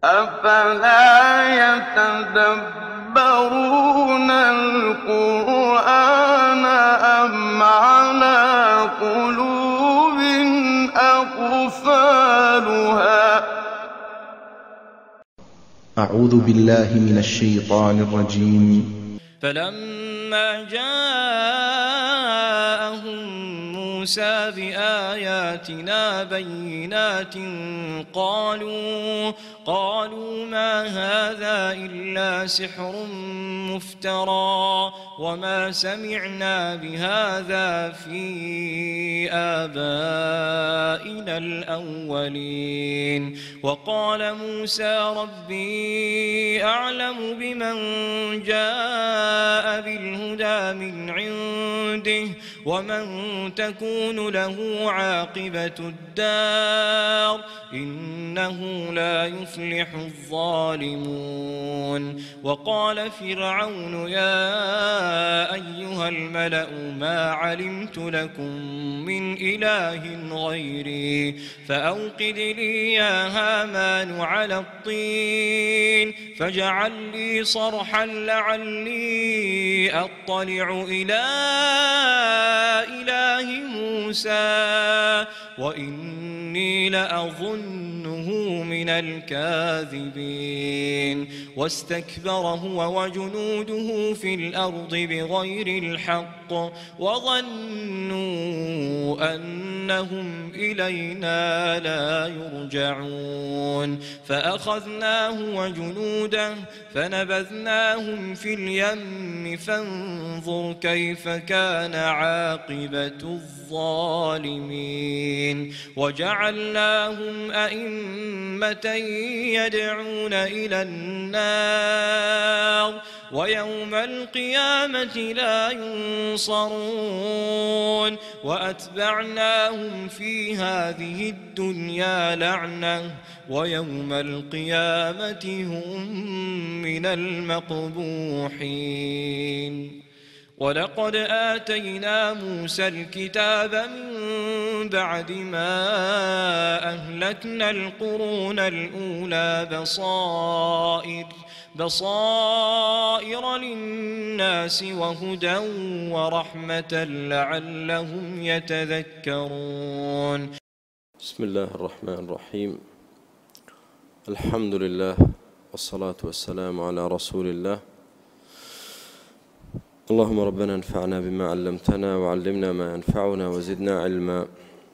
أَفَلَا يَتَدَبَّرُونَ الْقُرْآنَ أَمْ عَلَىٰ قُلُوبٍ أَقْفَالُهَا أعوذ بالله من الشيطان الرجيم. فلما جاءهم موسى بآياتنا بينات قالوا ما هذا إلا سحر مفترى وما سمعنا بهذا في آبائنا الأولين. وقال موسى ربي أعلم بمن جاء بالهدى من عنده ومن تكون له عاقبة الدار إنه لا يفلح الظالمون. وقال فرعون يا أيها الملأ ما علمت لكم من إله غيري فأوقد لي يا هامان على الطين فاجعل لي صرحا لعلي أطلع إلى إله موسى وإني لأظنه من الكاذبين. واستكبر هو وجنوده في الأرض بغير الحق وظنوا أنهم إلينا لا يرجعون. فأخذناه وجنوده فنبذناهم في اليم فانظر كيف كان عاقبة الظالمين. وجعلناهم أئمة يدعون إلى النار ويوم القيامة لا ينصرون. وأتبعناهم في هذه الدنيا لعنة ويوم القيامة هم من المقبوحين. ولقد آتينا موسى الكتاب من بعد ما أهلكنا القرون الأولى بصائر للناس وهدى ورحمة لعلهم يتذكرون. بسم الله الرحمن الرحيم. الحمد لله والصلاة والسلام على رسول الله. اللهم ربنا انفعنا بما علمتنا وعلمنا ما ينفعنا وزدنا علما.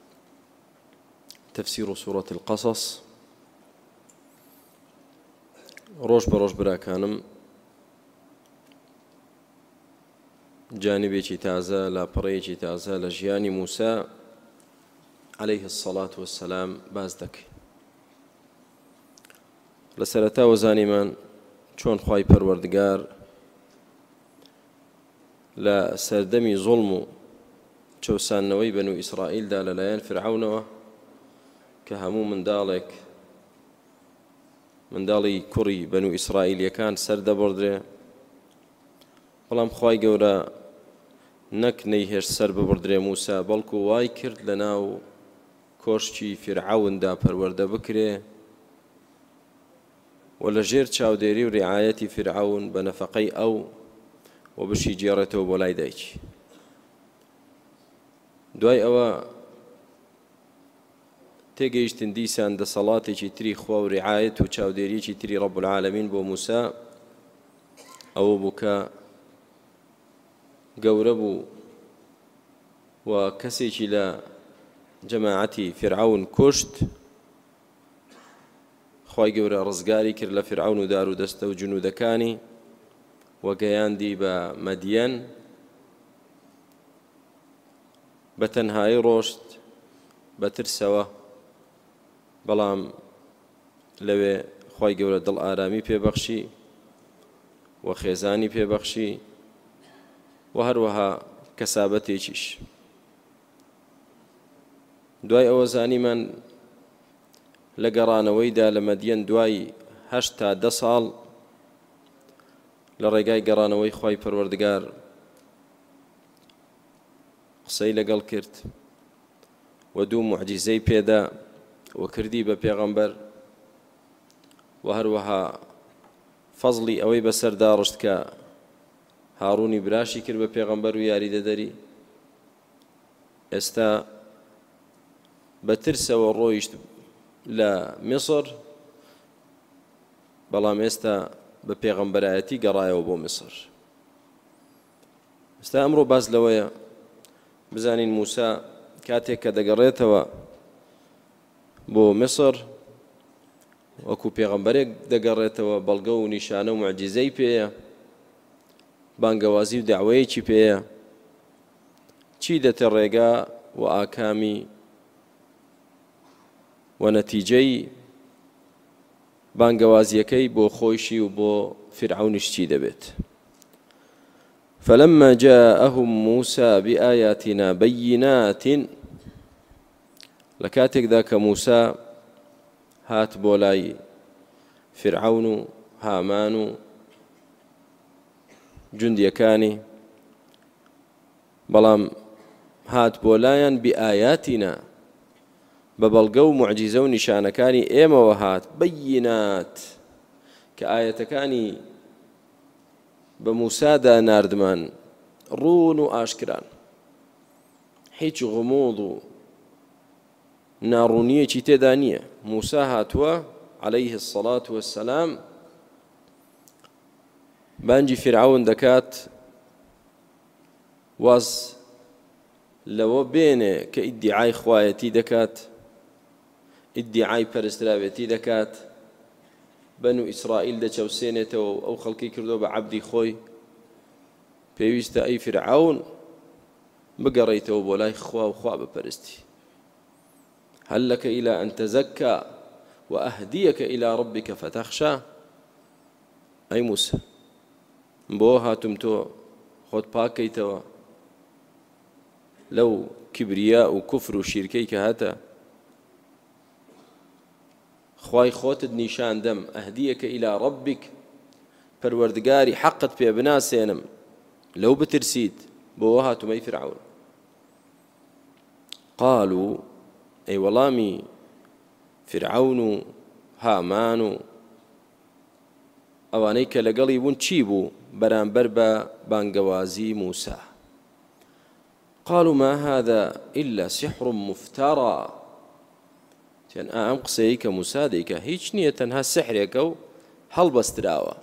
تفسير سورة القصص. ڕۆژ بە ڕۆژ براکانم جانبێکی تازە لاپەڕەیەکی تازە لە ژیانی موسى عليه الصلاة والسلام باز دەکەین. لە سەرەتاوە زانیمان چۆن خوای پەروەردگار لە سەردەمی زوڵم و چەوسانەوەی بەنو ئیسرائیلدا لەلایەن فرعونەوە کە هەموو منداڵی کوڕی بەنو ئیسرائیلیەکان سەردەبڕدرێ، بەڵام خوای گەورە نەک نەیهێشت سەر ببڕدرێ موسى بەڵکو وای کرد لە ناو کۆشکی فرعوندا پەروەردە بکرێ و لە ژێر چاودێری و ڕیعایەتی فرعون بە نەفەقەی ئەو و بشی جێڕێتەوە بۆ لای دایکی. دوای ئەوە تێگەیشتن دیسان دەسەڵاتێکی تری خوا و ڕیعایەت و چاودێریەکی تری ڕەب العالەمین بۆ موسى ئەوە بوو کە گەورە بوو و کەسێکی لە جەماعەتی فرعون کوشت. خوای گەورە ڕزگاری کرد لە فرعون و دار و دەستە و جنودەکانی وەگەیاندی بە مەدیەن. بە تەنهایی ڕۆشت بە ترسەوە، بەڵام لەوێ خوای گەورە دڵ ئارامی پێبەخشی و خێزانی پێبەخشی و هەروەها کەسابەتێکیش. دوای ئەوە زانیمان لە گەڕانەوەیدا لە مەدیەن دوای 8 تا 10 ساڵ لە ڕێگای گەڕانەوەی خوای پەروەردگار قسەی لەگەڵ کرد و دوو معجزەی پێدا و کردی بە پێغەمبەر و هەروەها فەزڵی ئەوەی بەسەردا ڕشت کە هاڕوونی براشی کرد بە پێغەمبەر و یاریدەدەری ئێستا بە ترسەوە ڕۆیشت لە میسر بەڵام ئێستا بە پێغەمبەرایەتی گەڕایەوە بۆ میسر ئێستا ئەمڕۆ باس لەوەیە بزانین موسا کاتێک کە دەگەڕێتەوە بۆ میسر وەکو پێغەمبەرێک دەگەڕێتەوە بەڵگە و نیشانە و موعجیزەی پێیە بانگەوازی و داوایەکی پێیە چی دەتە ڕێگا و ئاکامی و نەتیجەی بانگەوازیەکەی بۆ خۆشی و بۆ فرعونیش چی دەبێت فلما جاءهم موسى بآياتنا بينات لكاتێکدا کە موسا هات بۆ لای فرعون و هامان و جوندیەکانی بەڵام هات بۆ لایەن بئایاتینا بە بەڵگە و موعجیزە و نیشانەکانی ئێمەوە هات بەیینات کە ئایەتەکانی بە موسادا ناردمان ڕوون و ئاشکران هیچ غموض و ناڕوونیەکی تێدا نییە موسا هاتووە عليه الصلاة والسلام بانجی فرعون دەکات واز لەوە بێنێ کە ئیدعای خوایەتی دەکات ئیدعای پەرستراوێتی دەکات بەنو ئیسرائیل دەچەوسێنێتەوە ئەو خەڵکی کردو بە عەبدی خۆی پێویستە ئەی فرعون بگەڕێیتەوە بۆ لای خوا و خوا بپەرستی هل لك إلى أن تزكى وأهديك إلى ربك فتخشى أي موسى بۆ هاتم تۆ خۆت پاکەیتەوە لەو کبریا و کوفر و شیرکەی کە هاتە خوای خۆتت نیشان دەم ئەهدیەکە إلى ربك پەروەردگاری حەقت پێ بناسێنم لەو بترسیت بۆ هاتم ئەی فرعون قالوا ئەی وەڵامی فرعون و هامان و ئەوانەی کە لەگەڵی بوون چی بوو بەرامبەر بە بانگەوازی موسا قالوا ما هذا إلا سحر مفترى تێن ئەم قسەی کە موسا دەیکە هیچ نییە تەنها سحرێکە و هەڵبەستراوە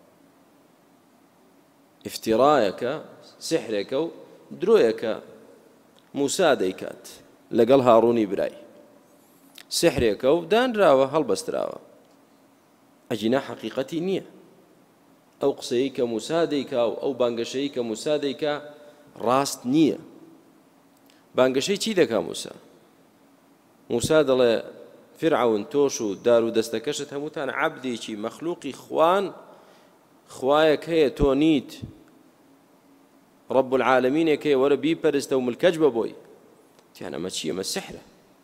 ئیفتیرایەکە سحرێکە و درۆیەکە موسا دەیکات لەگەڵ هاڕوونی برای سحرێکە و دانراوە هەڵبەستراوە ئەجینا حەقیقەتی نییە ئەو قسەی کە موسا دەیکا و ئەو بانگەشەی کە موسا دەیکا ڕاست نییە بانگەشەی چی دەکا موسا دەڵێ فرعون تۆش و دار و دەستەکەشت هەمووتان عەبدێکی مەخلوقی خوان خوایەک هەیە تۆ نیت رب العالمینێک هەیە وەرە بیپەرستە و ملکەج بە بۆی تیان ئەمە چی ئەمە سحرە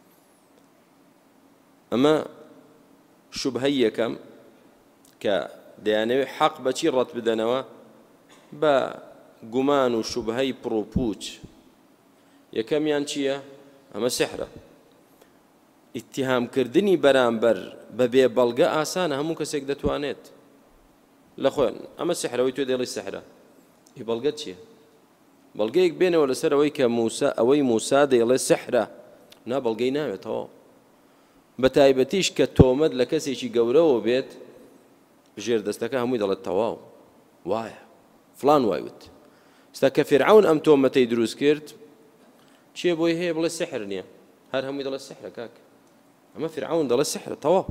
ئەمە شوبهەی یەکەم کە دەیانەوێت حەق بەچی ڕەت بدەنەوە بە گومان و شوبهەی پڕ و پوچ یەکەمیان چییە ئەمە سحرە ئیتیهامکردنی بەرامبەر بە بێ بەڵگە ئاسانە هەموو کەسێک دەتوانێت لە خۆیان ئەمە سحرەوەی تۆ دێڵی سحرە هی بەڵگەت چییە بەڵگەیەک بێنەوە لەسەر ئەوەی کە ئەوەی موسا دەیڵێ سحرە نا بەڵگەی ناوێتەوە بە تایبەتیش کە تۆمەت لە کەسێکی گەورەوە بێت ژێر دەستەکە هەمووی دەڵێت تەواو وایە فڵان وایوت ستا کە فرعون ئەم تۆمەتەی دروست کرد چیە بۆی هەیە بڵێ سحر نییە هەر هەمووی دەڵێ سحرە کاک ئەمە فرعون دەڵێ سحرە تەواو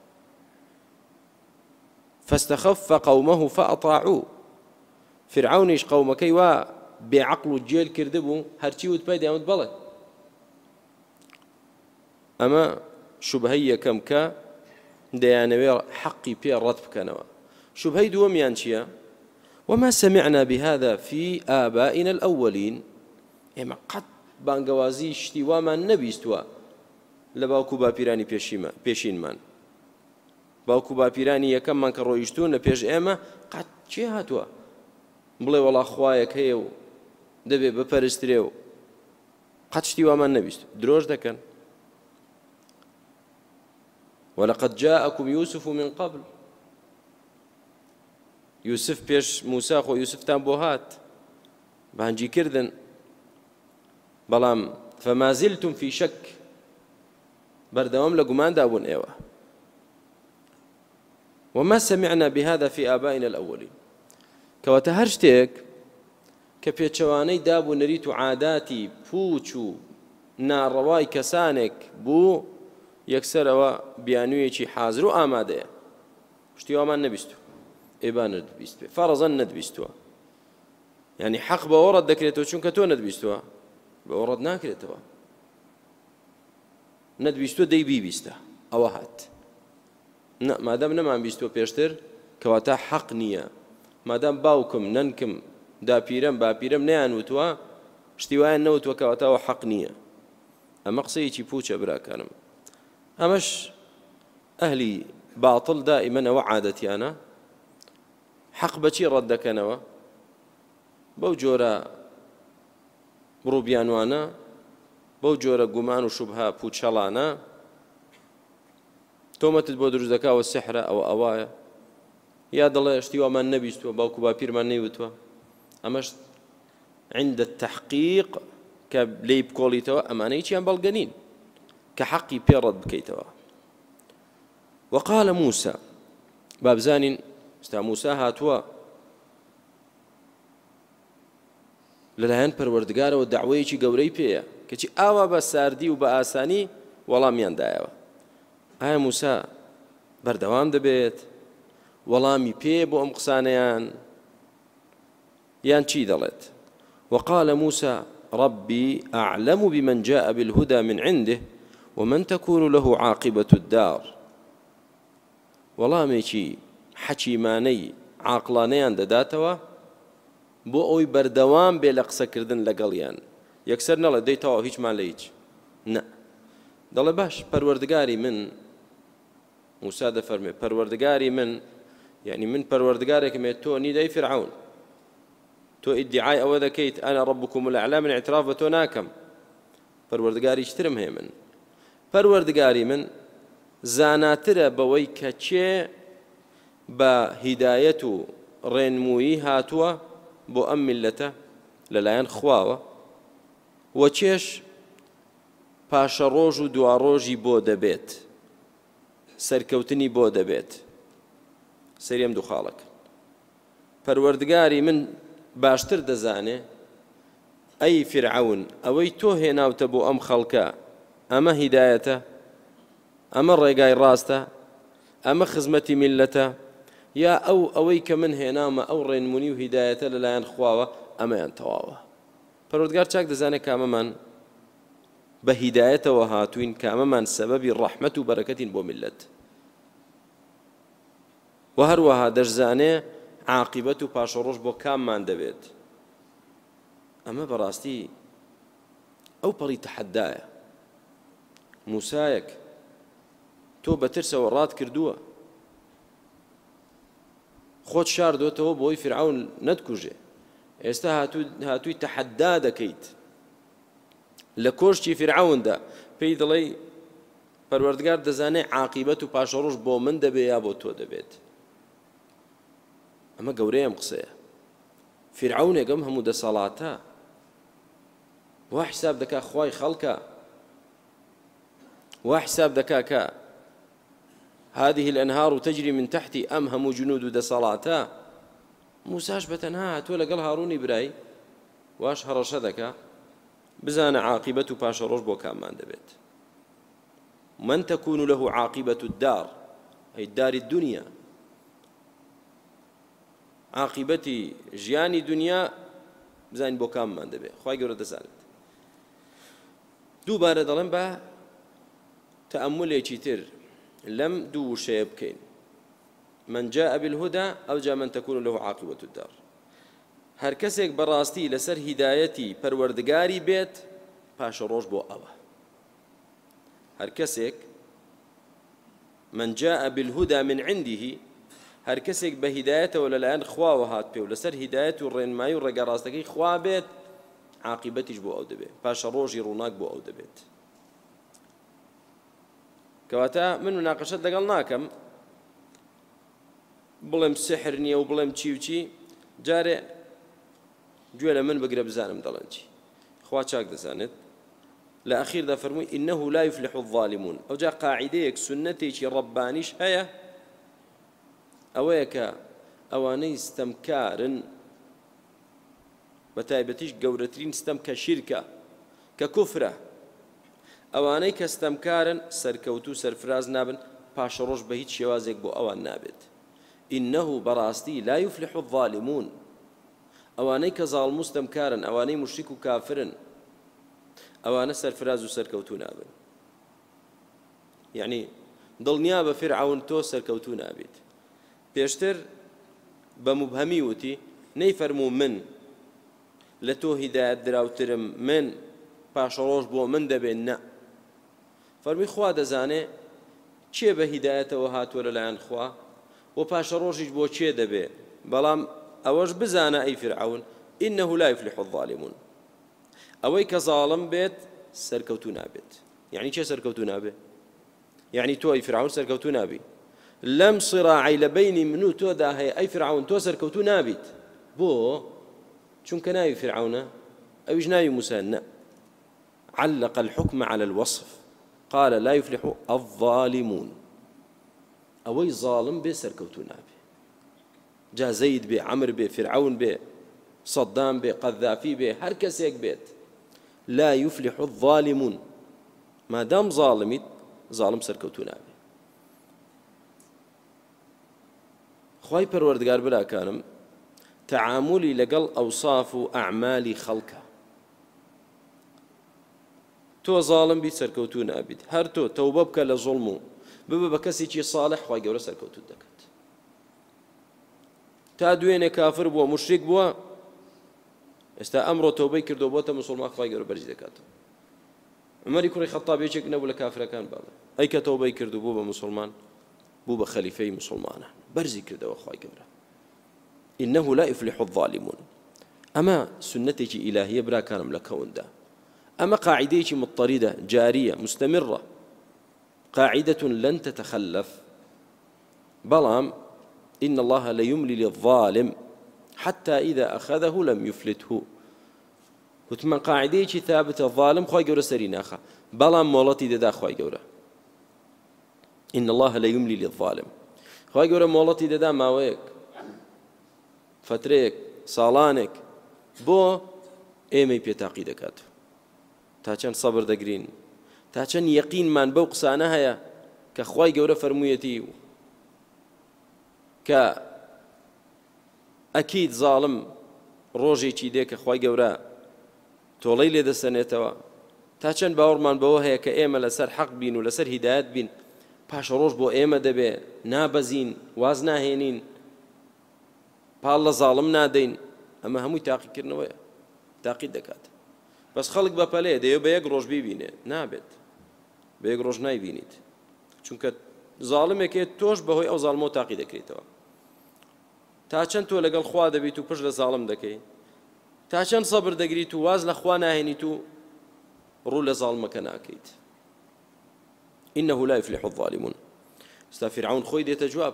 فاستخف قومه فأطاعوه فرعونیش قومەکەی وا بێعەقڵ و جێل کردبوو هەرچی وت پێی دەیانوت بەڵێ ئەمە شوبهەی یەکەم کە دەیانەوێت حەقی پێ ڕەت بکەنەوە شوبهەی دووەمیان چییە وما سمعنا بهذا في آبائنا الأولين ئێمە قەت بانگەوازی شتی وامان نەبیستووە لە باوکو باپیرانی پێشینمان باوکو باپیرانی یەکەممان کە ڕۆیشتوون لە پێش ئێمە قەت چێ هاتووە بڵێ وەڵا خوایەک هەیە و دەبێ بپەرسترێ و قەت شتی وامان نەبیست درۆژ دەکەن ولقد جاءكم يوسف من قبل یوسف پێش موسا خۆ یوسفتان بۆ هات بانجی کردن بەڵام فما زلتم في شك بەردەوام لە گوماندا بوون ئێوە وما سمعنا بهذا في آبائنا الأولين کەواتە هەر شتێک کە پێچەوانەی دابوو نەریت و عاداتی پوچ و ناڕەوای کەسانێک بوو یەکسەرەوە بیانوویەکی حازر و ئامادەیە شتی وامان نەبیستوە ئێبا نەبیستوێ فەرەزەن نەدبیستووە یعنی حەق بە وەڕەت دەکرێتەوە چونکە تۆ نەدبیستووە بە وەڕەت ناکرێتەوە نەدبیستووە دەی بیبیستە ئەوە هات مادام نەمان بیستووە پێشتر کەواتە حەق نییە مادام باوکم نەنکم داپیرەم باپیرەم نەیان وتووە شتی وایان نەوتووە کەواتەوە حەق نییە ئەمە قسەیەکی پوچە براکانم ئەمەش ئەهلی باطل دائما ئەوە عادەتیانە حەق بەچی ڕەت دەکەنەوە بەو جۆرە بڕووبیانوانە بەو جۆرە گومان و شوبها پوچەڵانە تۆمەتت بۆ دروست دەکاوە سحرە ئەوەیە یا دەڵێ شتی وامان نەبیستووە باوکو باپیرمان نەیوتووە ئەمەش عند التحقیق کە لێی بکۆڵیتەوە ئەمانەی چیان بەڵگەنین کە حەقی پێڕەت بکەیتەوە وقال موسى بابزانين استا موسى هاتوا لەلایەن پەروەردگارەوە داوایەکی گەورەی پێیە کەچی ئاوا بە ساردی و بە ئاسانی وەڵامیاندایەوە ئایا موسا بەردەوام دەبێت وەڵامی پێ بۆ ئەم قسانەیان یان چی دەڵێت وقال موسى ربي أعلم بمن جاء بالهدى من عنده ومن تكون له عاقبة الدار وەڵامێکی حەکیمانەی عاقڵانەیان دەداتەوە بۆ ئەوی بەردەوام بێ لە قسەکردن لەگەڵیان یەکسەر نەڵێ دەیتەوە هیچمان لە هیچ نە دەڵێ باش پەروەردگاری من موسا دەفەرمێ پەروەردگاری من یعنی من پەروەردگارێکمێ تۆ نیدەی فرعون تۆ ئیدعای ئەوە دەکەیت ئەنا ڕەبکوم الأعلا من اعتراف بە تۆ ناکەم پەروەردگاری ترم هەیە من پەروەردگاری من زاناترە بەوەی کە چێ بە هیدایەت و ڕێنمویی هاتووە بۆ ئەم میلەتە لەلایەن خواوە وە چێش پاشە ڕۆژ و دواڕۆژی بۆ دەبێت سەرکەوتنی بۆ دەبێت سەریم دوو خاڵک پەروەردگاری من باشتر دەزانێ ئەی فرعون ئەوەی تۆ هێناوتە بۆ ئەم خەڵکە ئەمە هیدایەتە ئەمە ڕێگای ڕاستە ئەمە خزمەتی میلەتە یا ئەوەی کە من هێنامە ئەو ڕێنمونی و هیدایەتە لەلایەن خواوە ئەمەیان تەواوە پەروەردگار چاک دەزانێت کامەمان بە هیدایەتەوە هاتوین کامەمان سەبەبی ڕەحمەت و بەرەکەتین بۆ میلەت و هەروەها دەشزانێ عاقبەت و پاشەڕۆژ بۆ کاممان دەبێت ئەمە بەڕاستی ئەو پەڕی تەحەدایە موسایەک تۆ بەترسەوە ڕات کردووە خۆت شاردۆتەوە بۆی فرعون نەتکوژێ ئێستا هاتووی تەحەدا دەکەیت لە کۆشتی فرعوندا پێی دڵێ پەروەردگار دەزانێ عاقبەت و پاشەڕۆژ بۆ من دەبێ یا بۆ تۆ دەبێت ئەمە گەورەی ئەم قسەیە فرعونێک ئەم هەموو دەسەڵاتە وا حساب دەکا خوای خەڵکە وا حساب دەکا کە هذه الأنهار تجري من تحتي أمهم جنود دسالاتا موساش بتنها تو لقل هاروني براي واش هرشدك بزان عاقبة باش روج بو كامان دبيت من تكون له عاقبة الدار أي الدار الدنيا عاقبتي جياني دنيا بزان بو كامان دبيت خواهي قولة دسالت دووبارە دەڵێن بە تەئەممولێکی تر لەم دوو شەیە بکەین من جاء بالهدى أو جاء من تكون له عاقبة الدار هەر کەسێک بەڕاستی لەسەر هیدایەتی پەروەردگاری بێت پاشە ڕۆژ بۆ ئەوە هەر کەسێک من جاء بالهدى من عنده هەر کەسێک بە هیدایەتەوە لەلایەن خواوە هات پێ و لەسەر هیدایەت و ڕێنمایی و ڕێگە ڕاستەکەی خوا بێت عاقبەتیش بۆ ئەو دەبێت پاشە ڕۆژی ڕووناک بۆ ئەو دەبێت کەواتە من مناقەشەت لەگەڵ ناکەم بڵێم سحر نییە و بڵێم چی و چی جارێ گوێ لە من بگرە بزانم دەڵێن چی خوا چاک دەزانێت لە ئەخیردا فەرمووی ئینەه لا یفلح الظالمون ئەوجا قاعیدەیەک سنەتێکی ڕەبانیش هەیە ئەوەیە کە ئەوانەی ستەمکارن بە تایبەتیش گەورەترین ستەم کە شیرکە کە کوفرە ئەوانەی کە ستەمکارن سەرکەوتوو سەرفراز نابن پاشە ڕۆژ بە هیچ شێوازێک بۆ ئەوان نابێت ئینەه بەڕاستی لا یفلح الظالمون ئەوانەی کە زاڵم و ستەمکارن ئەوانەی موشریک و کافرن ئەوانە سەرفراز و سەرکەوتوو نابن یعنی دڵنیا بە فرعون تۆ سەرکەوتوو نابێت پێشتر بە مبهەمی وتی نەیفەرموو من لە تۆ هیدایەت دراوترم من پاشە ڕۆژ بۆ من دەبێت نە فەرمی خوا دەزانێ چێ بە هیدایەتەوە هاتووە لەلایەن خوا و پاشە ڕۆژیش بۆ چێ دەبێت بەڵام ئەوەش بزانە ئەی فرعون ئینەه لا یفلح الظالمون ئەوەی کە زاڵم بێت سەرکەوتوو نابێت یعنی چێ سەرکەوتوو نابێت یعنی تۆ ئەی فرعون سەرکەوتوو نابی لەم صراعی لە بینی من و تۆدا هەیە ئەی فرعون تۆ سەرکەوتوو نابیت بۆ چونکە ناوی فرعونە ئەویش ناوی موسى نە علق الحكم على الوصف قال لا يفلح الظالمون ئەوەی ظالم بێ سەرکەوتوو نابێ جا زەید بێ عەمر بێ فرعون بێ صدام بێ قەذافی بێ هەر کەسێک بێت لا يفلح الظالمون مادام ظالمیت ظالم سەرکەوتوو نابێ خوای پەروەردگار براکانم تعاملی لەگەڵ ئەوساف و ئەعمالی خەڵکە تۆ زاڵم بیت سەرکەوتوو نابیت هەر تۆ تەوبە بکە لە زوڵم و ببە بە کەسێکی ساڵح خوای گەورە سەرکەوتوو دەکات تا دوێنێ کافر بووە موشریک بووە ئێستا ئەمڕۆ تەوبەی کردو بۆتە موسڵمان خوای گەورە بەرز دەکاتەوە عومەری کوڕی خەتاب یەکێک نەبوو لە کافرەکان باڵێ ئەی کە تەوبەی کردو بوو بە موسڵمان بوو بە خەلیفەی موسڵمانان بەرزی کردەوە خوای گەورە إنه لا يفلح الظالمون أما سنتك إلهية برا كانم لكون ده أما قاعدتك مضطردة جارية مستمرة قاعدة لن تتخلف بلام إن الله ليملي للظالم حتى إذا أخذه لم يفلته وتمن قاعدتك ثابتة الظالم خواهي قورة سريناخا بلام مولتي دا خواهي قورة إن الله ليملي للظالم خواهي قورة مولتي دا ماويك فترێک ساڵانێک بۆ ئێمەی پێتاقی دەکات تا چەند سەبر دەگرین تا چەند یەقینمان بەو قسانە هەیە کە خوای گەورە فەرموویەتی کە ئەکید زاڵم ڕۆژێکی دێ کە خوای گەورە تۆڵەی لێ دەسەنێتەوە تا چەند باوەڕمان بەوە هەیە کە ئێمە لەسەر حەق بین و لەسەر هیدایەت بین پاشە ڕۆژ بۆ ئێمە دەبێ نابەزین واز ناهێنین پاڵ لە زاڵم نادەین ئەمە هەمووی تاقیکردنەوەیە تاقید دەکات بەس خەڵک بە پەلێ دەیە بە یەک ڕۆژ بیبینێ نابێت بە یەک ڕۆژ نایبینیت چونکە زاڵمێکێت تۆش بەهۆی ئەو زاڵمەوە تاقی دەکرێتەوە تا چەند تۆ لەگەڵ خوا دەبیت و پشت لە زاڵم دەکەی تا چەند سەبر دەگریت و واز لە خوا ناهێنیت و ڕوو لە زاڵمەکە ناکەیت إنه لا يفلح الظالمون استا فرعون خۆی دێتە جواب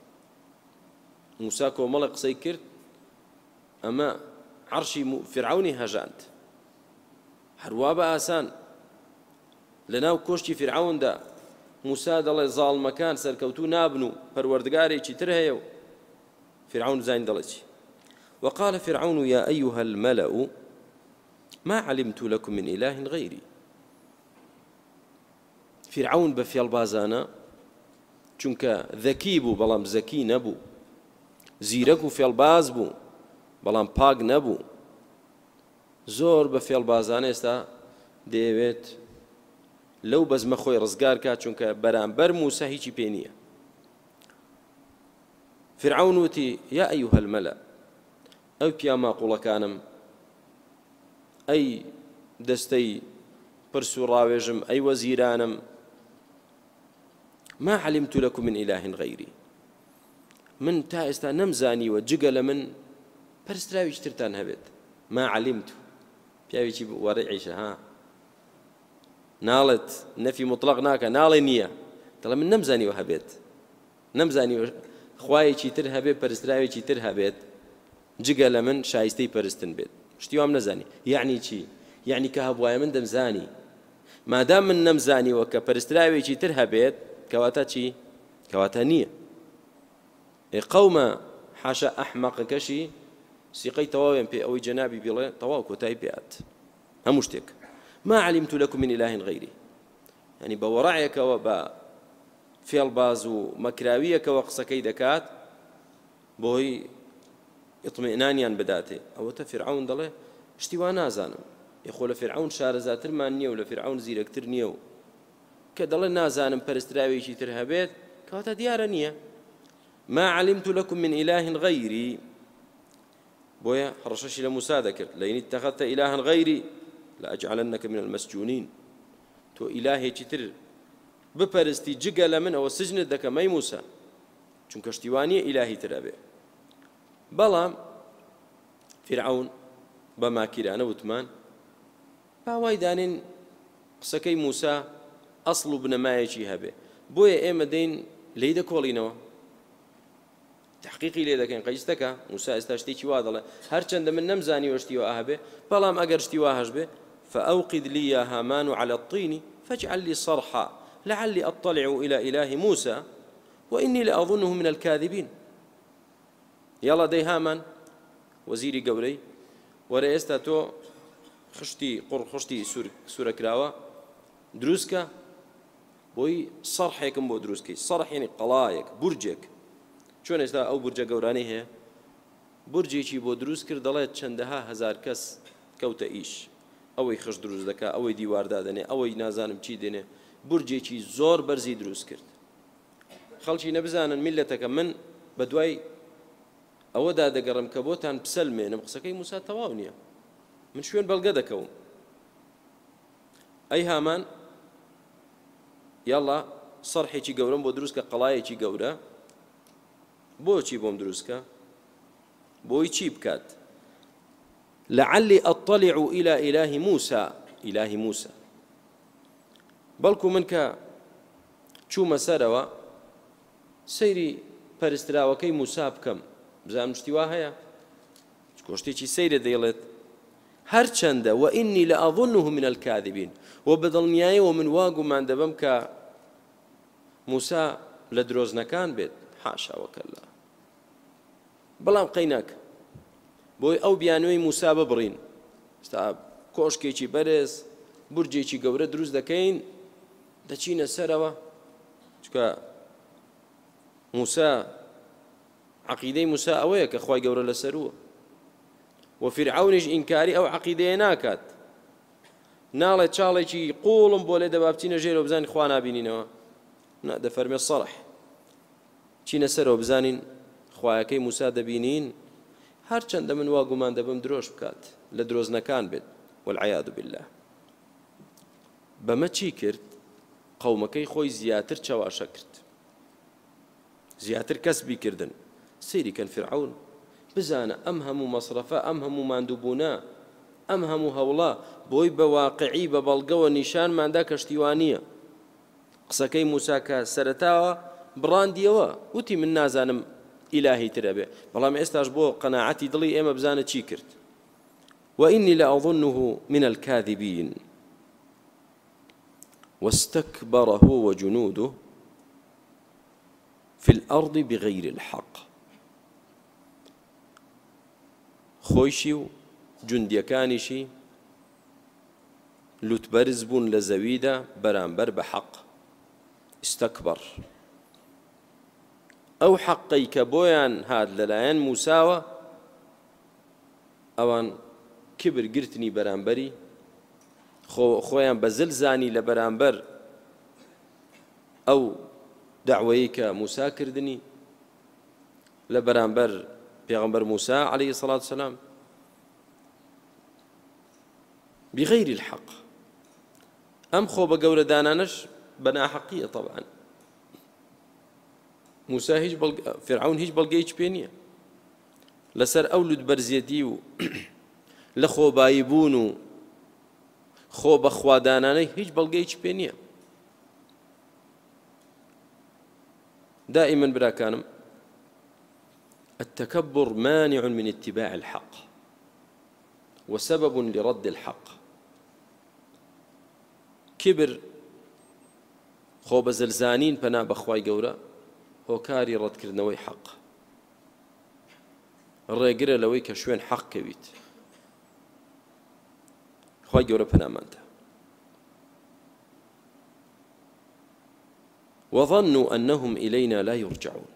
موسى کۆمەڵە قسەی کرد ئەمە عەرشی فرعونی هەژاند هەروە بە ئاسان لەناو کۆشتی فرعوندا موسى دەڵێ زاڵمەکان سەرکەوتوو نابن و پەروەردگارێکی تر هەیە و فرعون زین دەڵێ چی وقال فرعون يا أيها الملأ ما علمت لكم من إله غيري فرعون بەفێڵ بازانە چونکە ذەکی بوو بەڵام زەکی نەبوو زیرەک و فێڵباز بوو بەڵام پاک نەبوو زۆر بە فێڵبازانە ئێستا دەیەوێت لەو بەزمە خۆی ڕزگار کات چونکە بەرامبەر موسى هیچی پێ نییە فرعون وتی یا ئەیوهە المەلە ئەو پیا ماقوڵەکانم ئەی دەستەی پرس و ڕاوێژم ئەی وەزیرانم ما علمت لكم من إله غيري من تا ئێستا نەمزانیوە جگە لە من پەرستراویش ترتان هەبێت ما علمت پیاوێکی وەڕی عیشە ها ناڵێت نەفی مطلق ناکە ناڵێ نییە دەڵێ من نەمزانیوە هەبێت نەمزانیوە خوایەکی تر هەبێت پەرستراوێکی تر هەبێت جگە لە من شایستەی پەرستن بێت شتی وام نەزانی یعنی چی یعنی کە هەبوایە من دەمزانی مادام من نەمزانیوە کە پەرستراوێکی تر هەبێت کەواتە چی کەواتە نییە قەومە حاشا ئەحمەقەکەشی سیقەی تەواوێن پێ ئەوەی جەنابی بڵێ تەواو کۆتایی پێات هەموو شتێک ما علمت لكم من إله غيري يعني بوڕعێکەوە بە فێڵباز و مەکراویەکەوە قسەکەی دەکات بۆی ئیطمئنانیان بداتێ ئەوەتە فرعون دەڵێ شتی وا نازانم یخۆ لە فرعون شارەزاترمان نییە و لە فرعون زیرەکتر نییە و کە دەڵێ نازانم پەرستراوێکی تر هەبێت کەواتە دیارە نییە ما علمت لكم من إله غيري بۆیە هەڕەشەشی لە موسا دەکرد لئین اتخذت إلها غيري لأجعلنك من المسجونين تۆ ئیلاهێکی تر بپەرستی جگە لە من ئەوە سجنت دەکەم مەی موسا چونکە شتیوانیە ئیلاهی تر هەبێ بەڵام فرعون بە ماکیرانە وتمان باوای دانین قسەکەی موسا ئەسڵ و بنەمایەکی هەبێ بۆیە ئێمە دەین لێی دەکۆڵینەوە تحقیقی لێ دەکەین قەیستەکە موسا ئێستا شتێکی وا دەڵێ هەرچەندە من نەمزانیوە شتی وا هەبێ بەڵام ئەگەر شتی وا هەش بێ فأوقد لي يا هامان على الطين فاجعل لي صرحا لعلي أطلع إلى إله موسى وإني لأظنه من الكاذبين يلا دي هامان وزيري قولي ورئيستا تو خشتي سورة كراوة دروسكا بوي صرحيكم بو دروسكي صرح يعني قلايك برجك چۆن ئێستا ئەو بورجە گەورانەی هەیە بورجێکی بۆ دروست کرد دەڵێت چەندەها هەزار کەس کەوتە ئیش ئەوەی خش دروست دەکا ئەوەی دیواردا دەنێ ئەوەی نازانم چی دێنێ بورجێکی زۆر بەرزی دروست کرد خەڵکی نەبزانن میلەتەکە من بە دوای ئەوەدا دەگەڕم کە بۆتان بسەلمێنم قسەکەی موسا تەواو نییە من شوێن بەڵگە دەکەوم ئەی هامان یاڵا سەرحێکی گەورەم بۆ دروست کە قەڵایەکی گەورە بۆچی بۆم دروستکە بۆی چی بکات لعلي أطلع إلى إله موسى بەڵکو من کە چوومە سەرەوە سەیری پەرستراوەکەی موسا بکەم بزانم شتی وا هەیە شتێکی سەیرە دەیڵێت هەرچەندە وإني لأظنه من الكاذبين وبدڵنیایەوە من واگومان دەبم کە موسا لە درۆزنەکان بێت حاشا وكلا بەڵام قەیناک بۆی ئەو بیانوەی موسا ببڕین ستا کۆشکێکی بەرز بورجێکی گەورە دروست دەکەین دەچینە سەرەوە چکە موسا عەقیدەی موسا ئەوەیە کە خوای گەورە لەسەرووە و فرعونیش ئینکاری ئەو عەقیدەیە ناکات ناڵێت چاڵێکی قوڵم بۆ لێ دەبا بچینە ژێرەوە بزانین خوا نابینینەوە دەفەرمێ سەرح چینە سەرەوە بزانین خوایەکەی موسا دەبینین هەرچەندە من وا گومان دەبم درۆژ بکات لە درۆزنەکان بێت والعیاذ بالله بەمە چی کرد قەومەکەی خۆی زیاتر چاواشە کرد زیاتر کەسبی کردن سەیری کەن فرعون بزانە ئەم هەموو مەصرەفە ئەم هەموو ماندووبوونە ئەم هەموو هەوڵە بۆی بە واقعی بە بەڵگەوە نیشانماندا کە شتیوانیە قسەکەی موسا کە سەرەتاوە بڕاندیەوە وتی من نازانم ئیلاهی ترە بێ بەڵام ئێستاش بۆ قەناعەتی دڵی ئێمە بزانە چی کرد وإني لأظنه من الكاذبين واستكبر هو وجنوده في الأرض بغير الحق خۆیشی و جوندیەکانیشی لوتبەرز بوون لە زەویدا بەرامبەر بە حەق استكبر ئەو حەقەی کە بۆیان هات لەلایەن موساوە ئەوان کبر گرتنی بەرامبەری خۆیان بەزل زانی لە بەرامبەر ئەو دعوەیە کە موسا کردنی لە بەرامبەر پێغەمبەر موسا عليه الصلاة والسلام بغير الحق ئەم خۆ بە گەورە دانانش بەناحەقیە طبعا موسا هیچ فرعون هیچ بەڵگەیەکی پێ نییە لەسەر ئەو لوتبەرزێتی و لە خۆبایی بوون و خۆ بە خوادانانەی هیچ بەڵگەیەکی پێ نییە دائیمەن براکانم التكبر مانع من اتباع الحق وسبب لرد الحق. كبر خۆ بە زلزانین پەنا بەخوای گەورە هۆکاری ڕەتکردنەوەی حەق، ڕێگرە لەوەی کە شوێن حەق کەویت. خوای گەورە پەنامانتە. وظنوا أنهم إلينا لا يرجعون.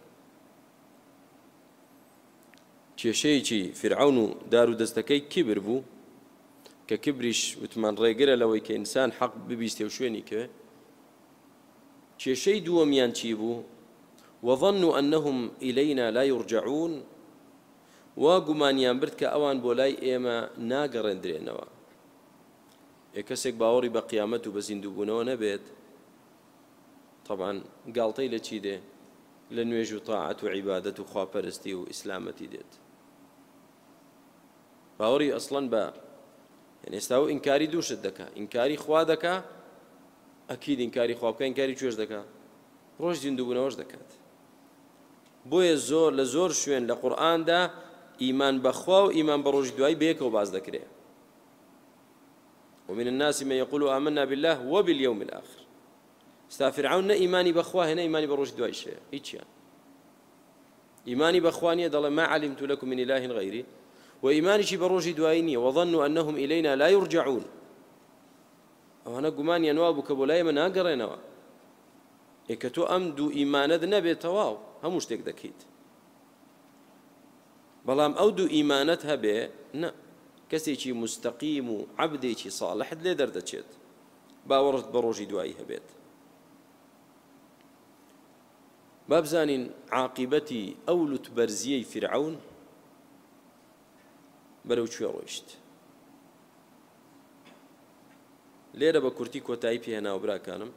کێشەیەکی فرعون و دار و دەستەکەی کبر بوو کە کبریش وتمان ڕێگرە لەوەی کە ئینسان حەق ببیستێ و شوێنی کەوێ. کێشەی دووەمیان چی بوو؟ وظنوا أنهم إلينا لا يرجعون، وا گومانیان برد کە ئەوان بۆ لای ئێمە ناگەڕێندرێنەوە. کەسێک باوەڕی بە قیامەت و بە زیندووبوونەوە نەبێت، طبعا گاڵتەی لە چی دێ؟ لە نوێژ و تاعەت و عیبادەت و خواپەرستی و ئیسلامەتی دێت. باوەڕی ئەسڵەن بە ئێستا و ئینکاری دووشت دەکا، ئینکاری خوا دەکا، ئەکید ئینکاری خوا بکە، ئینکاری کوێش دەکا؟ ڕۆژ زیندووبوونەوەش دەکات. بۆیە زۆر لە زۆر شوێن لە قورئاندا ئیمان بەخوا و ئیمان بە ڕۆژی دوای بەیەکەوە باز دەکرێت. ومن الناس من يقول آمنا بالله وباليوم الآخر. ستا فرعون نه ئیمانی بەخوا هێنا ئیمانی بە ڕۆژی دوای شەیە، هیچیان. ئیمانی بەخوا نییە، دەڵێ ما علمت لكم من إله غيري، و ئیمانیشی بە ڕۆژی دوایی نییە. وظنوا أنهم إلينا لا يرجعون. ئەوانە گومانیان وا بوو کە بۆ لای ئێمە ناگەڕێنەوە. کە تۆ ئەم دوو ئیمانەت نەبێت تەواو هەموو شتێک دەکەیت، بەڵام ئەو دوو ئیمانەت هەبێ نە، کەسێکی مستەقیم و عەبدێکی ساڵحت لێ دەردەچێت، باوەڕت بە ڕۆژی دوایی هەبێت. با بزانین عاقبەتی ئەو لوتبەرزیەی فرعون بەرەو کوێ ڕۆیشت. لێرە بە کورتی کۆتایی پێهێناوە براکانم،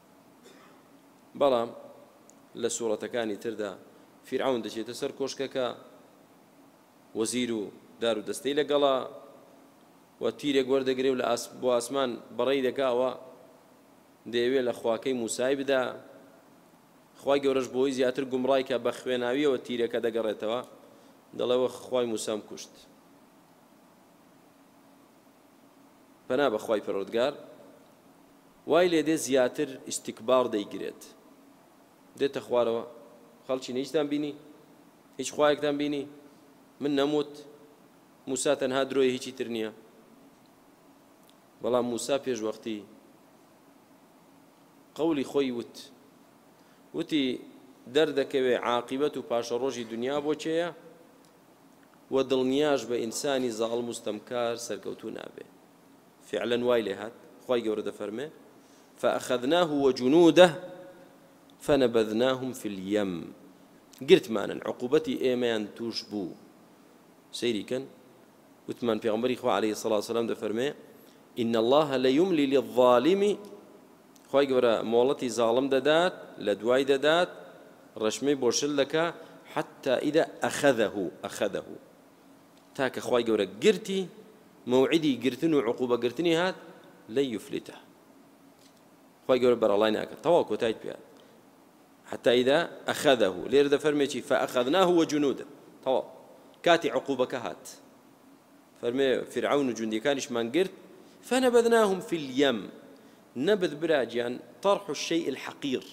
بەڵام لە سوورەتەکانی تردا فرعون دەچێتە سەر کۆشکەکە، وەزیر و دار و دەستەی لەگەڵا، و تیرێک وەردەگرێ و بۆ ئاسمان بەڕێی دەکاوە، دەیەوێت لە خواکەی موسای بدا. خوای گەورەش بۆی زیاتر گومڕای کە بە خوێناویەوە تیرەکە دەگەڕێتەوە، دەڵێەوە خوای موسام کوشت. پەنا بە خوای پەروەردگار وای لێ دێ زیاتر ئیستیکبار دەیگرێت، دێتە خوارەوە، خەڵکی هیچتان بینی؟ هیچ خوایەکتان بینی؟ من نەموت، موسا تەنها درۆیە، هیچی تر نییە. بەڵام موسا پێش وەختی قەولی خۆی وتی دەردەکەوێ عاقبەت و پاشە ڕۆژی دنیا بۆ چێیە، و دڵنیاش بە ئینسانی زاڵم مستەمکار سەرکەوتوو نابێ. فعلا وای لێ هات. خوای گەورە دەفەرمێ فأخذناه وجنوده فنبذناهم في اليم. گرتمانن عقوبەتی ئێمەیان توش بوو. سەیری کەن، وتمان پێغەمبەری خوا عەلەیهی سەڵات وسەلام دەفەرمێ إن الله ليملي للظالم. خوای گەورە مۆڵەتی زاڵم دەدات، لە دوای دەدات، ڕەشمەی بۆ شل دەکا، حتى إذا أخذه تاکە خوای گەورە گرتی، موعدی گرتن و عقوبە گرتنی هات، لن يفلته. خوای گەورە بەرەڵای ناکات، تەواو کۆتایت پێات. حتى إذا أخذه لێرە دەفەرمێ چی؟ فأخذناه وجنوده، تەواو کاتی عقوبەکە هات. فەرمێ فرعون و جوندیەکانیشمان گرت، فنبذناهم في اليم. نبذ براجیان طرح الشيء الحقير،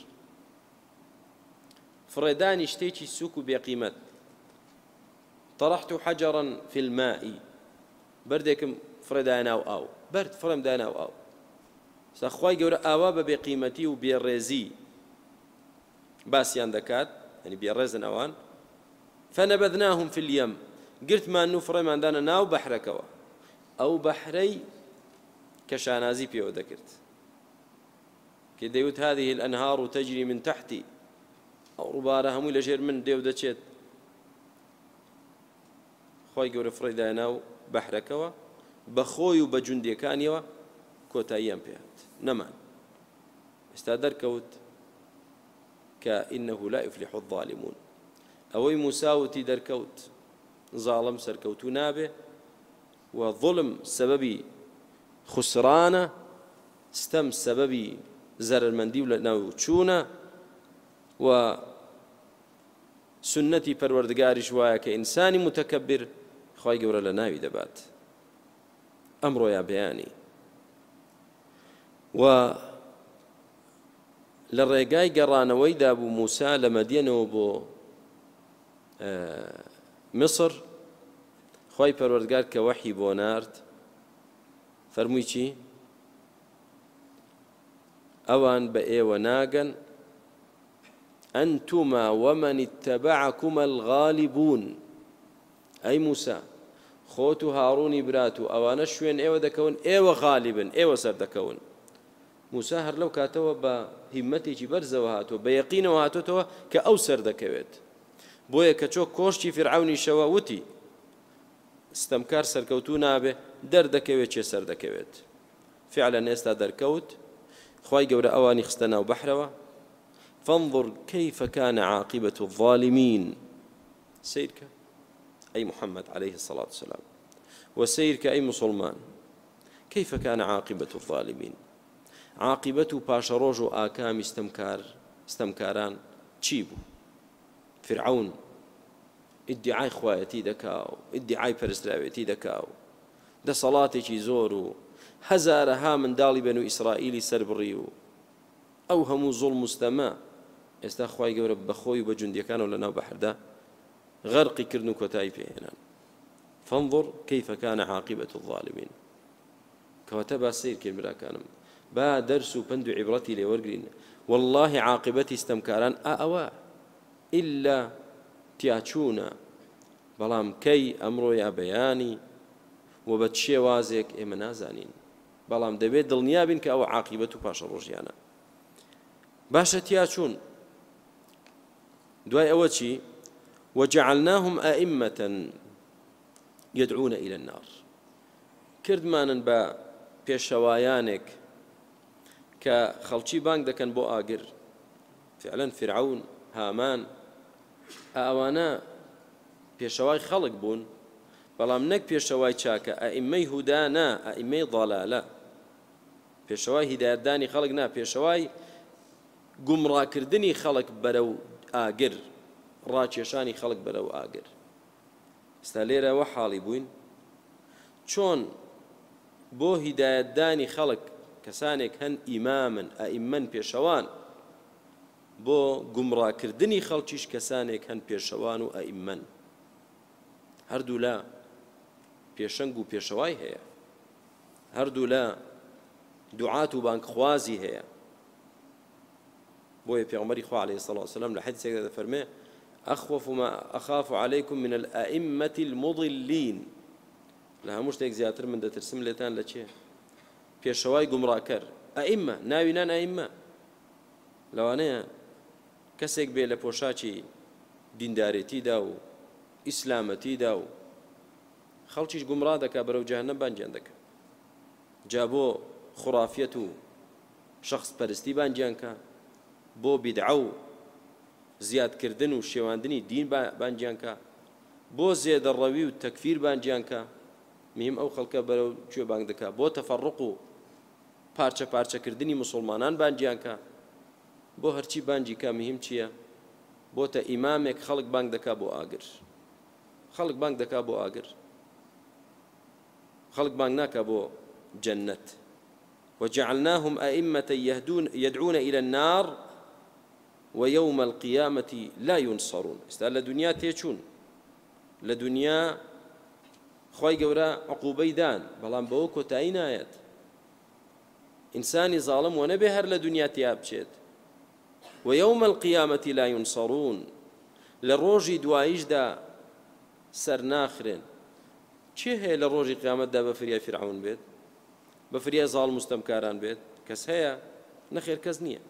فرێدانی شتێکی سووک و بێقیمەت. طرحت حجرا في الماء، بەردێکم فرێدایە ناو ئاو، بەرد فڕێم دا ناو ئاو. خوای گەورە ئاوا بە بێقیمەتی و بێڕێزی باسییان دەکات، ینی بێڕێزن ئەوان. فنبذناهم في اليم، گرتمان و فڕێماندانە ناو بەحرەکەوە، ئەو بەحرەی کە شانازی پێوە دەکرد، کە دەیوت هذه الأنهار تجري من تحتي، ئەو ڕووبارە هەمووی لەژێر من دێو دەچێت. خوای گەورە فڕێدایە ناو بەحرەکەوە، بە خۆی و بە جوندیەکانیەوە کۆتاییان پێهات، نەمان. ئێستا دەرکەوت کە إنه لا يفلح الظالمون. ئەوەی موساوتی دەرکەوت، زاڵم سەرکەوتوو نابێ، و ظلم سەبەبی خسرانە، ستەم سەبەبی زەرمەندی و لە ناو چوونە، و سنەتی پەروەردگاریش وایە کە ئینسانی متەکەبر خی گەورە لە ناوی دەبات ئەمڕۆیان بەیانی و لە ڕێگای گەڕانەوەیدا بوو موسا لە مەدیەنەوە بۆ مصر خی پەروەردگار کە وەحی بۆ نارد فەرمووی چی ئەوان بە ئێوە ناگەن ئەنتوما ومن اتبعكما الغالبون ئەی موسا خۆت و هاڕوونی برات و ئەوانە شوێن ئێوە دەکەون ئێوە غالیبن ئێوە سەر دەکەون موسا هەر لەو کاتەوە بە هیممەتێکی بەرزەوە هاتووە بە یەقینەوە هاتوتەوە کە ئەو سەر دەکەوێت بۆیە کە چۆ کۆشتی فرعونی شەوە وتی ستەمکار سەرکەوتوو نابێ دەردەکەوێت چێ سەر دەکەوێت فعلا ئێستا دەرکەوت خی گەورە ئەوانی خستە ناو بەحرەوە فانظر كيف كان عاقبة الظالمين سيرك أي محمد عليه الصلاة والسلام وسيرك أي مسلمان كيف كان عاقبة الظالمين عاقبة باشروج آكام استمكاران تشيبو فرعون ادعای خوایەتی دەکاو ادعای پەرستراوێتی دەکاو دەسەڵاتێکی زۆر و هەزارەها منداڵی بەنو ئیسرائیلی سەر بڕی و ئەو هەموو زوڵم مستەمە ئێستا خوای گەورە بەخۆی و بە جوندیەکانەوە لەناو بەحردا غەرقی کردن و کۆتایی پێهێنان فانظر كيف كان عاقبة الظالمين کەواتە با سیرکردن براکانم با دەرس و پند و عیبرەتی لێ وەرگرین والله عاقبەتی ستەمکاران ئەوە إلا تیاچوونە بەڵام کەی ئەمڕۆ یا بەیانی و بە شێوازێک ئێمە نازانین بەڵام دەبێت دڵنیا بین کە ئەوە عاقبەت و پاشە ڕۆژیانە باشە تیاچوون دوای ئەوە چی وجعلناهم أئمة يدعون إلى النار کردمانن بە پێشەوایانێک کە خەڵکی بانگ دەکەن بۆ ئاگر فعلا فرعون هامان ئەوانە پێشەوای خەڵک بوون بەڵام نەک پێشەوای چاکە ئەئیمەی هودانا ئەئیمەی ضەلالە پێشەوای هیدایەتدانی خەڵک نا پێشەوای گومڕاکردنی خەڵک بەرەو ئاگر ڕاکێشانی خەڵک بەرەو ئاگر ئێستا لێرەوە حاڵی بووین چۆن بۆ هیدایەتدانی خەڵک کەسانێک هەن ئیمامن ئەئیمەن پێشەوان بۆ گومڕاکردنی خەڵکیش کەسانێک هەن پێشەوان و ئەئیمەن هەردوو لە پێشەنگ و پێشەوای هەیە هەردوو لە دوعات و بانگخوازی هەیە بۆیە پێغەمبەری خوا عەلەیهی سەڵاتو وسەلام لە حەدیثێکدا دەفەرمێ أخوف ما أخاف عليكم من الأئمة المضلين لە هەموو شتێک زیاتر من دەترسم لێتان لە چێ پێشەوای گومڕاکەر ئەئیمە ناوینان ئەئیمە لەوانەیە کەسێک بێ لە پۆشاکی دیندارێتیدا و ئیسلامەتیدا و خەڵکیش گومڕا دەکا بەرەو جەهەنەم بانگیان دەکا جا بۆ خوڕافیەت و شەخص پەرستی بانگیان کە بۆ بیدعە و زیادکردن و شێواندنی دین بانگیان کە بۆ زێدەڕەوی و تەکفیر بانگیان کە مهم ئەو خەڵکە بەرەو کوێ بانگ دەکا بۆ تەفەڕق و پارچە پارچەکردنی مسلمانان بانگیان کە بۆ هەرچی بانگی کە مهم چییە بۆتە ئیمامێک خەڵک بانگ دەکا بۆ ئاگر خەڵک بانگ دەکا بۆ ئاگر خەڵک بانگ ناکا بۆ جەنەت وجعلناهم أئمة يدعون إلى النار ويوم القيامة لا ينصرون استاء لدنيا تيچون لدنيا خوای گەورە عقوبەی دان بەڵام بەوە کۆتایی نایەت ئینسانی زاڵم وە نەبێ هەر لە دنیا تیا بچێت ويوم القيامة لا ينصرون لە ڕۆژی دواییشدا سەر ناخرێن چێ هەیە لە ڕۆژی قیامەتدا بە فریای فرعون بێت بە فریای زاڵ مستەمکاران بێت کەس هەیە نەخێر کەس نییە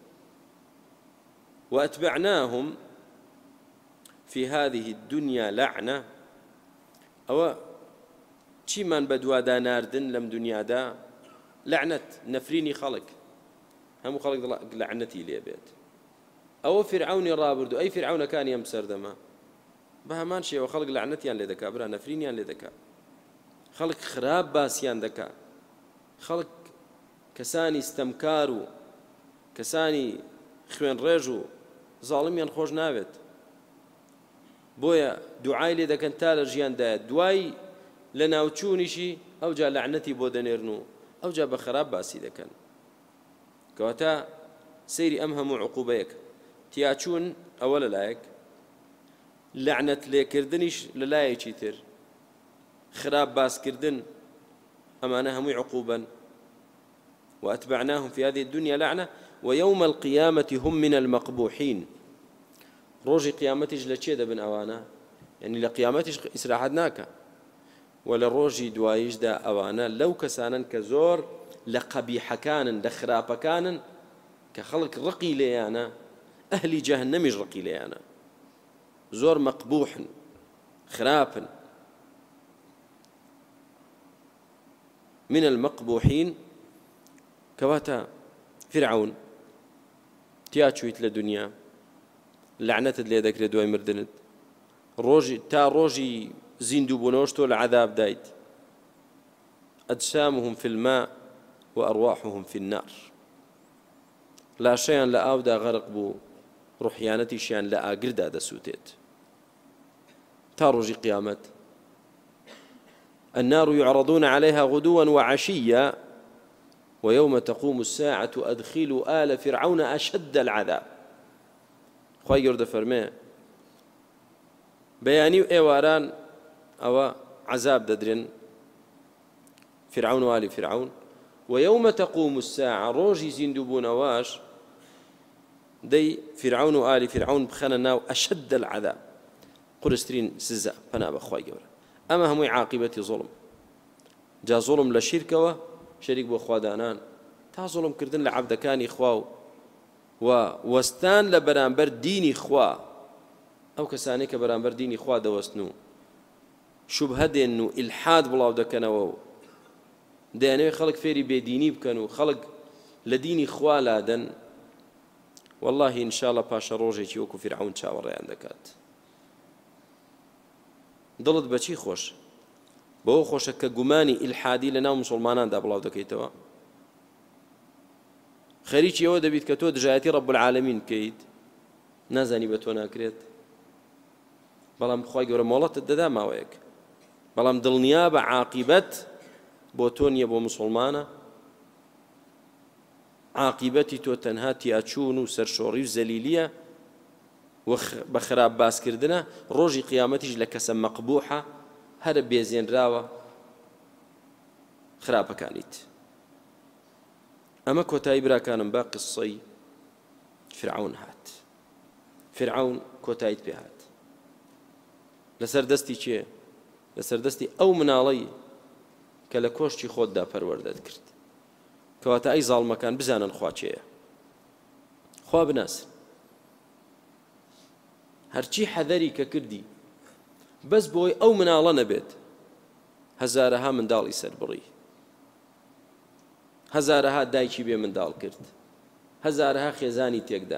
وأتبعناهم في هذه الدنيا لعنة أو چیمان بەدووادا ناردن لەم دنیادا لعنەت نەفرینی خەڵک هەموو خەڵک لعنەتی لێ بێت ئەوە فرعونی ڕابردوو ئەی فرعونەکانی ئەم سەردەما بە هەمان شێوە خەڵک لعنەتیان لێ دەکا برا نەفرینیان لێ دەکا خەڵک خراپ باسییان دەکا خەڵک کەسانی ستەمکار و کەسانی خوێن ڕێژ و زاڵمیان خۆش ناوێت بۆیە دوعای لێ دەکەن تا لە ژیاندایە دوای لە ناوچوونیشی ئەوجا لەعنەتی بۆ دەنێرن و ئەوجا بە خراپ باسی دەکەن کەواتە سەیری ئەم هەموو عقوبەیەک تیاچوون ئەوە لەلایەک لەعنەت لێکردنیش لەلایەکی تر خراپ باسکردن ئەمانە هەمووی عقوبەن وأتبعناهم في هذه الدنيا لعنة ويوم القيامة هم من المقبوحين روجي قيامتش لچێ دەبن ئەوانە يعني لە قیامەتیش ئیسراحەت ناکە ولا روجي دوایشدا ئەوانە لەو کەسانن کە زۆر لە قەبیحەکانن لە خراپەکانن کە خەڵک ڕقی لێیانە ئەهلی جەهەنەمیش ڕقی لێیانە زۆر مەقبوحن خراپن من المقبوحين كواتا فرعون تياچويت لدنيا لعنت لێ دەکرێت دوای مردنت تا ڕۆژی زیندوو بوونەوەش تۆ لە عەذاب دایت أجسامهم في الماء وأرواحهم في النار لاشەیان لە ئاودا غەرق بوو ڕوحیانەتیشیان لە ئاگردا دەسووتێت تا ڕۆژی قیامەت النار يعرضون عليها غدوا وعشيا ويوم تقوم الساعة أدخلوا آل فرعون أشد العذاب خواهي قرد فرمي بياني ايواران أو عذاب ددرن فرعون وآل فرعون ويوم تقوم الساعة روجي زندوبون واش دي فرعون وآل فرعون بخننا أشد العذاب قرسترين سزا فنابا خواهي قرد أما هم عاقبة ظلم جا ظلم لشركة شريك بو خوادانان تا ظلم كردن لعبد كان إخواو ووستان لبرانبر ديني خوا أو كساني كبرانبر ديني خوا دوستنو شبهة دينو إلحاد بلاو دكنو دينو خلق فيري بيديني بكنو خلق لديني خوا لادن والله إن شاء الله باشا روجي تيوكو فرعون شاور ريان دكات دڵت بەچی خۆش بەوە خۆشە کە گومانی ئیلحادی لە ناو مسڵماناندا بڵاو دەکەیتەوە خەریکی ئەوە دەبیت کە تۆ دژایەتی ڕەب العالەمین بکەیت نازانی بە تۆ ناکرێت بەڵام خوای گەورە مۆڵەتت دەدا ماوەیەک بەڵام دڵنیا بە عاقیبەت بۆ تۆ نییە بۆ مسڵمانە عاقیبەتی تۆ تەنها تیاچوون و سەرشۆڕی و زەلیلیە بە خراپ باسکردنە ڕۆژی قیامەتیش لە کەسە مەقبوحە هەرە بێزێنراوە خراپەکانیت ئەمە کۆتایی براکانم با قسەی فرعون هات فرعون کۆتاییت پێ هات لەسەر دەستی چێ لەسەر دەستی ئەو مناڵەی کە لە کۆشتی خۆتدا پەروەردەت کرد کەواتە ئەی زاڵمەکان بزانن خوا چێیە خوا بناسن هەرچی حەذەری کە کردی بەس بۆی ئەو مناڵە نەبێت هەزارەها منداڵی سەر بڕی هەزارەها دایکی بێ منداڵ کرد هەزارەها خێزانی تێکدا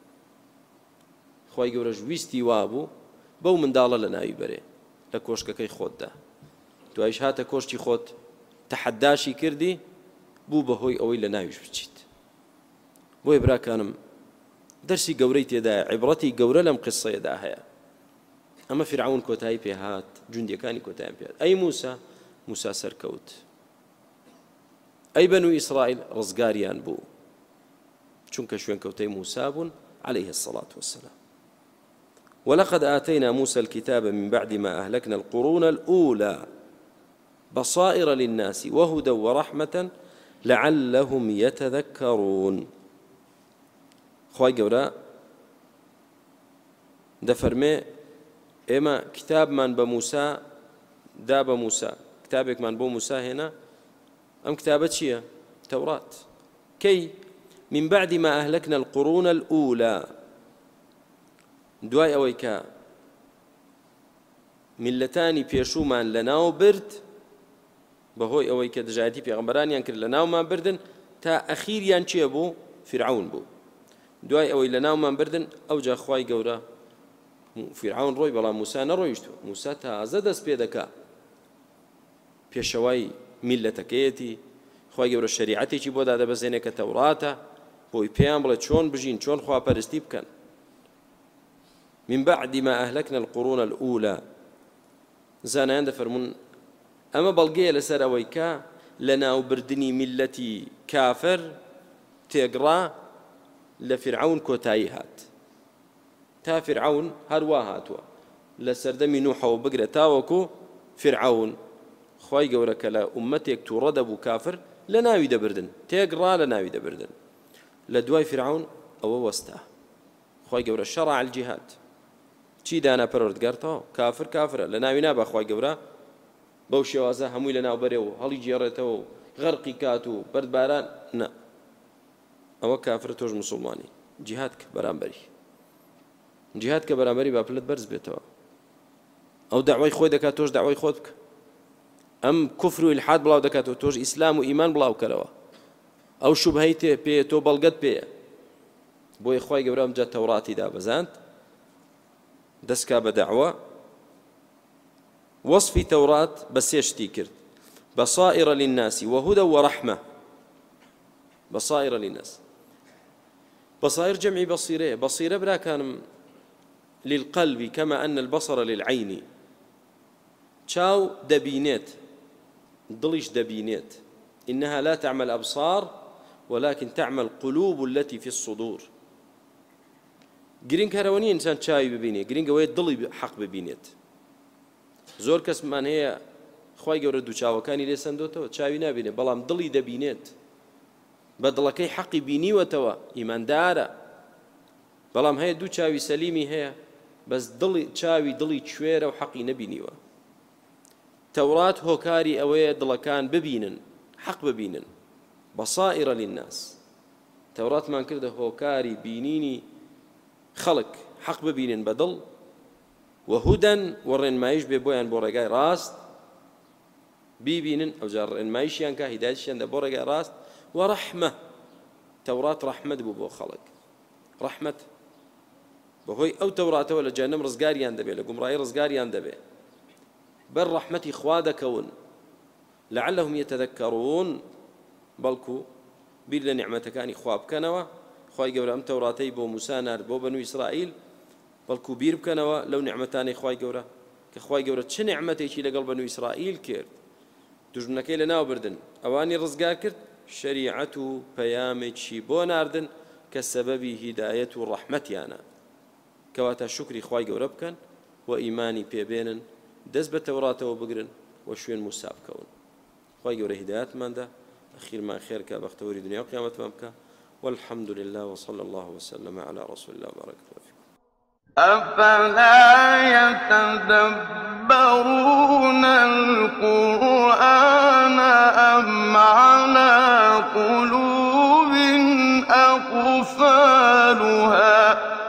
خوای گەورەش ویستی وابوو بەو منداڵە لە ناوی بەرێ لە کۆشکەکەی خۆتدا دوایش هاتە کۆشتی خۆت تەحەداشی کردی بوو بەهۆی ئەوەی لە ناویش بچیت بۆیە براکانم دەرسی گەورەی تێدایە عیبڕەتی گەورە لەم قسەیەدا هەیە ئەمە فرعون کۆتایی پێ هات جوندیەکانی کۆتاییان پێ هات ئەی موسا سەرکەوت ئەی بەنو ئیسرائیل ڕزگاریان بوو چونکە شوێنکەوتەی موسا بوون عليه الصلاة والسلام ولقد آتينا موسى الكتاب من بعد ما أهلكنا القرون الأولى بصائر للناس وهدى ورحمة لعلهم يتذكرون خوای گەورە دەفەرمێ ئێمە کتابمان بە موسا دا بە موسا کتابێکمان بۆ موسا هێنا ئەم کتابە چییە؟ تەورات کەی من بعد ما أهلكنا القرون الأولى دوای ئەوەی کە میلەتانی پێشوومان لەناو برد بەهۆی ئەوەی کە دژایەتی پێغەمبەرانیان کرد لەناومان بردن تا ئەخیریان چییە بوو؟ فرعون بوو دوای ئەوەی لە ناومان بردن ئەوجا خوای گەورە فرعون ڕۆی بەڵام موسا نەڕۆیشتووە موسا تازە دەست پێ دەکا پێشەوای میلەتەکەیەتی خوای گەورە شەریعەتێکی بۆ دادەبەزێنێ کە تەوراتە بۆی پێیان بڵێ چۆن بژین چۆن خواپەرستی بکەن من بعد ما أهلكنا القرون الأولى زانیان دەفەرمون ئەمە بەڵگەیە لەسەر ئەوەی کە لە ناوبردنی میلەتی کافر تێگڕا لە فرعون کۆتایی هات تا فرعون هەروە هاتووە لە سەردەمی نوحەوە بگرە تاوەکو فرعون خی گەورە کە لە ئومەتێک تووڕە دەبوو کافر لە ناوی دەبردن تێگڕا لە ناوی دەبردن لە دوای فرعون ئەوە وەستا خی گەورە شەڕع الجیهاد چی دانا پەروەردگارتەوە کافر کافرە لە ناوی نابە خی گەورە بەو شێوازە هەمووی لە ناو بەرێ و هەڵی جێڕێتەوە و غەرقی کات و بەردباران نە ئەوە کافرە تۆش مسلمانی جیهاد کە بەرامبەری جیهاد کە بەرامبەری با پلت بەرز بێتەوە ئەو داوای خۆی دەکات تۆش داوای خۆت بکە ئەم کوفر و ئیلحاد بڵاو دەکاتەوە تۆش ئیسلام و ئیمان بڵاو کەرەوە ئەو شوبهەی تێ پێ تۆ بەڵگەت پێیە بۆی خی گەورە ئەمجا تەوڕاتی دابەزاند دەستکا بە داعوە وەصفی تەورات بە سێ شتی کرد بەصائر للناس وهدى ورحمة بصائر للناس بصائر جمع بصيرة بصيرة برا كان للقلب كما أن البصر للعين چاو دبينات ضليش دبينات إنها لا تعمل أبصار ولكن تعمل قلوب التي في الصدور گرنگ هەرەوەنی ئینسان چاوی ببینێ گرنگ ئەوەیە دڵی حەق ببینێت زۆر کەسمان هەیە خی گەورە دوو چاوەکانی لێ سندۆتەوە چاوی نابینێ بەڵام دڵی دەبینێت بە دڵەکەی حەقی بینیوەتەوە ئیماندارە بەڵام هەیە دوو چاوی سەلیمی هەیە بەس چاوی دڵی کوێرە و حەقی نەبینیوە تەورات هۆکاری ئەوەیە دڵەکان ببینن حەق ببینن بەصائر للناس تەوراتمان کردە هۆکاری بینینی خەڵک حەق ببینن بە دڵ وهدى وڕێنمایش بێ بۆیان بۆ ڕێگای ڕاست بیبینن ئەوجار ڕێنمایشیان کە هیدایەتیان دە بۆ ڕێگای ڕاست وەڕەحمە تەورات ڕەحمەت بوو بۆ خەڵک ڕەحمەت بەهۆی ئەو تەوراتەوە لە جەهەنەم ڕزگاریان دەبێت لە گومڕایی ڕزگاریان دەبێت بەر ڕەحمەتی خوا دەکەون لعلهم يتذكرون بەڵکو بیر لە نیعمەتەکانی خوا بکەنەوە خی گەورە ئەم تەوراتەی بۆ موسا نارد بۆ بەنو ئیسرائیل بەڵکو بیر بکەنەوە لەو نیعمەتانەی خی گەورە کە خی گەورە چ نیعمەتێکی لەگەڵ بەنو ئیسرائیل کرد دوژمنەکەی لە ناو بردن ئەوانی ڕزگار کرد شریعەت و پەیامێکی بۆ ناردن کە سەبەبی هیدایەت و ڕەحمەتیانە کەواتە شکری خی گەورە بکەن و ئیمانی پێبێنن دەست بە تەوراتەوە بگرن و شوێن موسا بکەون خی گەورە هیدایەتماندا ئەخیرمان خێرکە بەختەوەری دنیا و قیامەتمان بکە والحمد لله وصلى الله وسلم على رسول الله وبارك الله فيكم أفلا يتدبرون القرآن أم على قلوب أقفالها